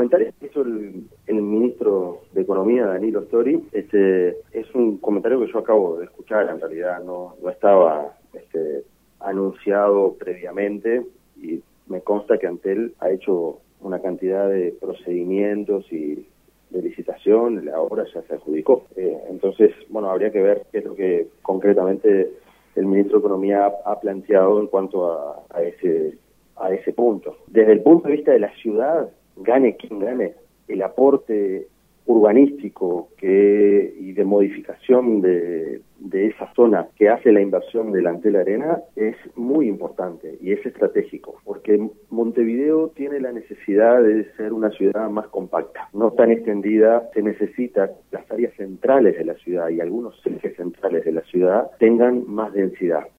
comentario que hizo el ministro de Economía, Danilo Stori, es un comentario que yo acabo de escuchar, en realidad no estaba anunciado previamente, y me consta que Antel ha hecho una cantidad de procedimientos y de licitación, la obra ya se adjudicó. Entonces, bueno, habría que ver qué es lo que concretamente el ministro de Economía ha planteado en cuanto a ese punto. Desde el punto de vista de la ciudad, gane quien gane, el aporte urbanístico y de modificación de esa zona que hace la inversión de la Antel Arena es muy importante y es estratégico, porque Montevideo tiene la necesidad de ser una ciudad más compacta, no tan extendida. Se necesita que las áreas centrales de la ciudad y algunos ejes centrales de la ciudad tengan más densidad.